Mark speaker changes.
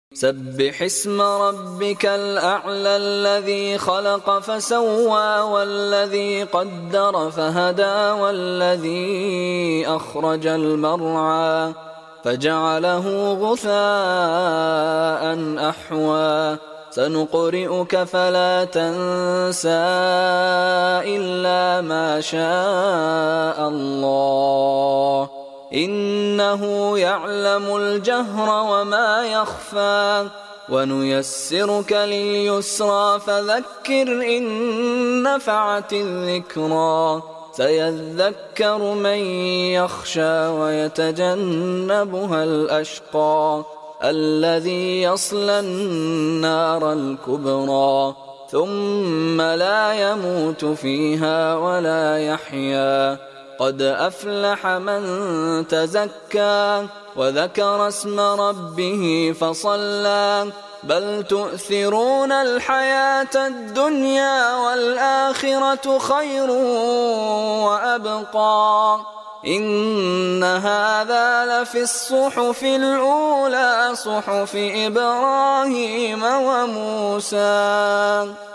Speaker 1: سبح اسم ربك الأعلى الذي خلق فسوى والذي قدر فهدى والذي أخرج المرعى فجعله غثاء أحوى سنقرئك فلا تنسى إلا ما شاء الله إنه يعلم الجهر وما يخفى ونيسرك لليسرى فذكر إن نفعت الذكرى سيذكر من يخشى ويتجنبها الأشقى الذي يصلى النار الكبرى ثم لا يموت فيها ولا يحيا قد أفلح من تزكى وذكر اسم ربه فصلى بل تؤثرون الحياة الدنيا والآخرة خير وأبقى إن هذا لفي الصحف الأولى صحف إبراهيم وموسى